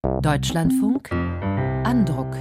Deutschlandfunk Andruck.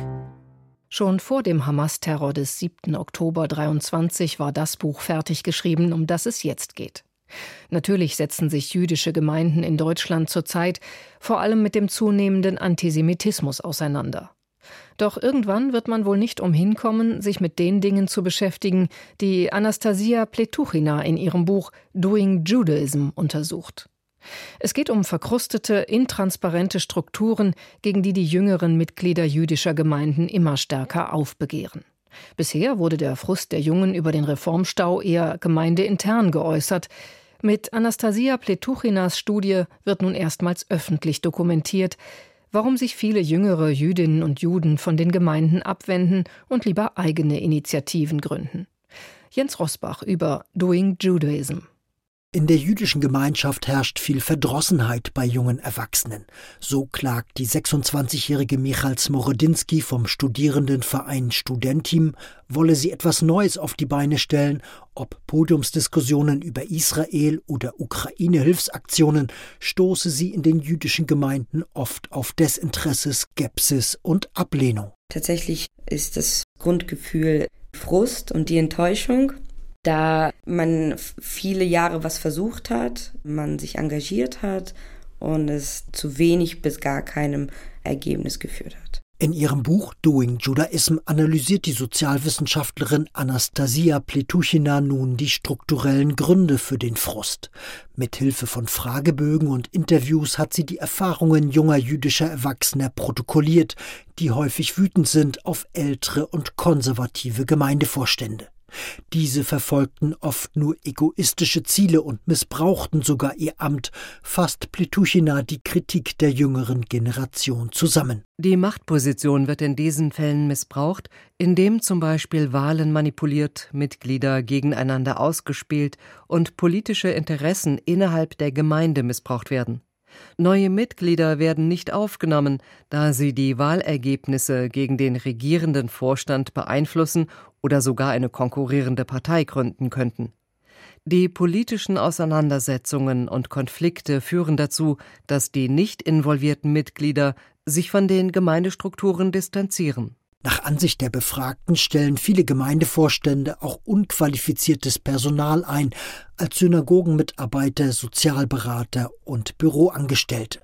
Schon vor dem Hamas-Terror des 7. Oktober 23 war das Buch fertig geschrieben, um das es jetzt geht. Natürlich setzen sich jüdische Gemeinden in Deutschland zurzeit vor allem mit dem zunehmenden Antisemitismus auseinander. Doch irgendwann wird man wohl nicht umhin kommen, sich mit den Dingen zu beschäftigen, die Anastasia Pletuchina in ihrem Buch Doing Judaism untersucht. Es geht um verkrustete, intransparente Strukturen, gegen die die jüngeren Mitglieder jüdischer Gemeinden immer stärker aufbegehren. Bisher wurde der Frust der Jungen über den Reformstau eher gemeindeintern geäußert. Mit Anastasia Pletuchinas Studie wird nun erstmals öffentlich dokumentiert, warum sich viele jüngere Jüdinnen und Juden von den Gemeinden abwenden und lieber eigene Initiativen gründen. Jens Rosbach über Doing Judaism. In der jüdischen Gemeinschaft herrscht viel Verdrossenheit bei jungen Erwachsenen. So klagt die 26-jährige Michal Smorodinski vom Studierendenverein Studentim, wolle sie etwas Neues auf die Beine stellen, ob Podiumsdiskussionen über Israel oder Ukraine-Hilfsaktionen, stoße sie in den jüdischen Gemeinden oft auf Desinteresse, Skepsis und Ablehnung. Tatsächlich ist das Grundgefühl Frust und die Enttäuschung. Da man viele Jahre was versucht hat, man sich engagiert hat und es zu wenig bis gar keinem Ergebnis geführt hat. In ihrem Buch Doing Judaism analysiert die Sozialwissenschaftlerin Anastasia Pletuchina nun die strukturellen Gründe für den Frust. Mithilfe von Fragebögen und Interviews hat sie die Erfahrungen junger jüdischer Erwachsener protokolliert, die häufig wütend sind auf ältere und konservative Gemeindevorstände. Diese verfolgten oft nur egoistische Ziele und missbrauchten sogar ihr Amt, fasst Pletuchina die Kritik der jüngeren Generation zusammen. Die Machtposition wird in diesen Fällen missbraucht, indem zum Beispiel Wahlen manipuliert, Mitglieder gegeneinander ausgespielt und politische Interessen innerhalb der Gemeinde missbraucht werden. Neue Mitglieder werden nicht aufgenommen, da sie die Wahlergebnisse gegen den regierenden Vorstand beeinflussen oder sogar eine konkurrierende Partei gründen könnten. Die politischen Auseinandersetzungen und Konflikte führen dazu, dass die nicht involvierten Mitglieder sich von den Gemeindestrukturen distanzieren. Nach Ansicht der Befragten stellen viele Gemeindevorstände auch unqualifiziertes Personal ein, als Synagogenmitarbeiter, Sozialberater und Büroangestellte.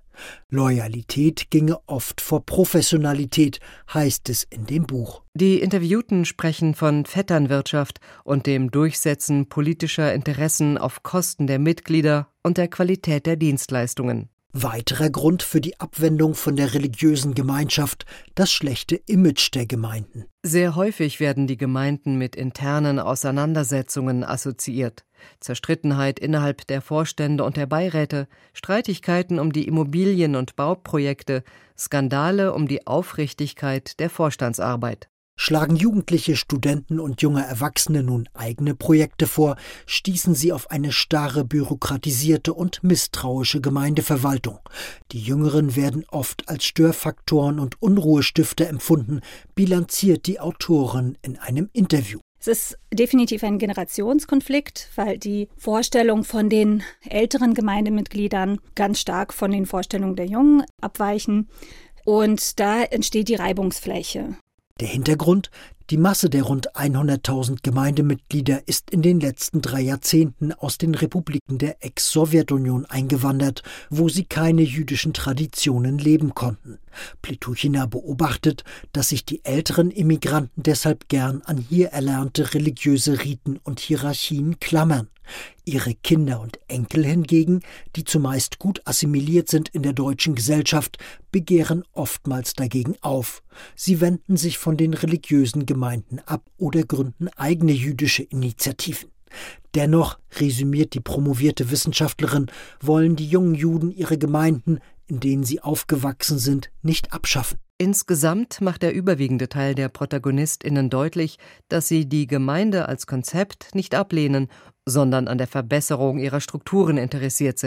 Loyalität ginge oft vor Professionalität, heißt es in dem Buch. Die Interviewten sprechen von Vetternwirtschaft und dem Durchsetzen politischer Interessen auf Kosten der Mitglieder und der Qualität der Dienstleistungen. Weiterer Grund für die Abwendung von der religiösen Gemeinschaft: das schlechte Image der Gemeinden. Sehr häufig werden die Gemeinden mit internen Auseinandersetzungen assoziiert. Zerstrittenheit innerhalb der Vorstände und der Beiräte, Streitigkeiten um die Immobilien- und Bauprojekte, Skandale um die Aufrichtigkeit der Vorstandsarbeit. Schlagen Jugendliche, Studenten und junge Erwachsene nun eigene Projekte vor, stießen sie auf eine starre, bürokratisierte und misstrauische Gemeindeverwaltung. Die Jüngeren werden oft als Störfaktoren und Unruhestifter empfunden, bilanziert die Autorin in einem Interview. Es ist definitiv ein Generationskonflikt, weil die Vorstellungen von den älteren Gemeindemitgliedern ganz stark von den Vorstellungen der Jungen abweichen. Und da entsteht die Reibungsfläche. Der Hintergrund: die Masse der rund 100.000 Gemeindemitglieder ist in den letzten 3 Jahrzehnten aus den Republiken der Ex-Sowjetunion eingewandert, wo sie keine jüdischen Traditionen leben konnten. Pletuchina beobachtet, dass sich die älteren Immigranten deshalb gern an hier erlernte religiöse Riten und Hierarchien klammern. Ihre Kinder und Enkel hingegen, die zumeist gut assimiliert sind in der deutschen Gesellschaft, begehren oftmals dagegen auf. Sie wenden sich von den religiösen Gemeinden ab oder gründen eigene jüdische Initiativen. Dennoch, resümiert die promovierte Wissenschaftlerin, wollen die jungen Juden ihre Gemeinden, in denen sie aufgewachsen sind, nicht abschaffen. Insgesamt macht der überwiegende Teil der ProtagonistInnen deutlich, dass sie die Gemeinde als Konzept nicht ablehnen, sondern an der Verbesserung ihrer Strukturen interessiert sind.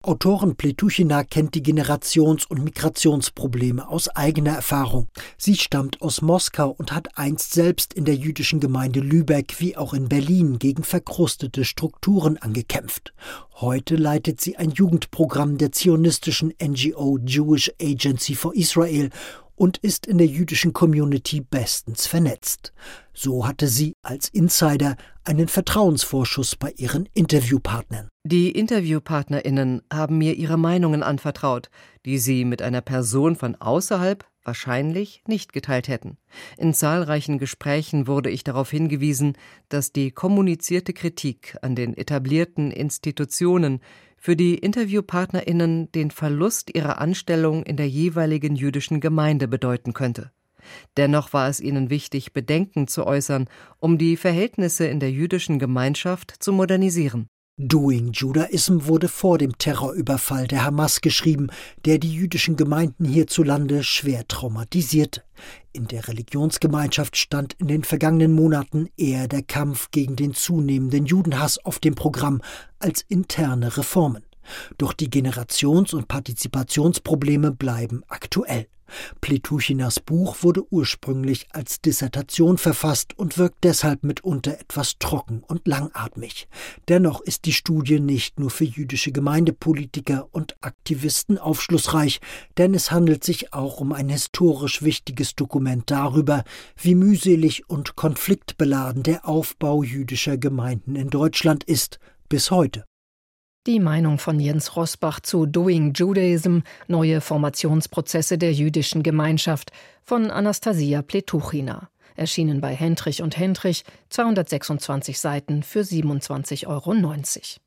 Autorin Pletuchina kennt die Generations- und Migrationsprobleme aus eigener Erfahrung. Sie stammt aus Moskau und hat einst selbst in der jüdischen Gemeinde Lübeck wie auch in Berlin gegen verkrustete Strukturen angekämpft. Heute leitet sie ein Jugendprogramm der zionistischen NGO Jewish Agency for Israel und ist in der jüdischen Community bestens vernetzt. So hatte sie als Insider einen Vertrauensvorschuss bei ihren Interviewpartnern. Die InterviewpartnerInnen haben mir ihre Meinungen anvertraut, die sie mit einer Person von außerhalb wahrscheinlich nicht geteilt hätten. In zahlreichen Gesprächen wurde ich darauf hingewiesen, dass die kommunizierte Kritik an den etablierten Institutionen für die InterviewpartnerInnen den Verlust ihrer Anstellung in der jeweiligen jüdischen Gemeinde bedeuten könnte. Dennoch war es ihnen wichtig, Bedenken zu äußern, um die Verhältnisse in der jüdischen Gemeinschaft zu modernisieren. Doing Judaism wurde vor dem Terrorüberfall der Hamas geschrieben, der die jüdischen Gemeinden hierzulande schwer traumatisierte. In der Religionsgemeinschaft stand in den vergangenen Monaten eher der Kampf gegen den zunehmenden Judenhass auf dem Programm als interne Reformen. Doch die Generations- und Partizipationsprobleme bleiben aktuell. Pletuchinas Buch wurde ursprünglich als Dissertation verfasst und wirkt deshalb mitunter etwas trocken und langatmig. Dennoch ist die Studie nicht nur für jüdische Gemeindepolitiker und Aktivisten aufschlussreich, denn es handelt sich auch um ein historisch wichtiges Dokument darüber, wie mühselig und konfliktbeladen der Aufbau jüdischer Gemeinden in Deutschland ist, bis heute. Die Meinung von Jens Rosbach zu Doing Judaism, neue Formationsprozesse der jüdischen Gemeinschaft, von Anastasia Pletuchina. Erschienen bei Hendrich und Hendrich, 226 Seiten für 27,90 €.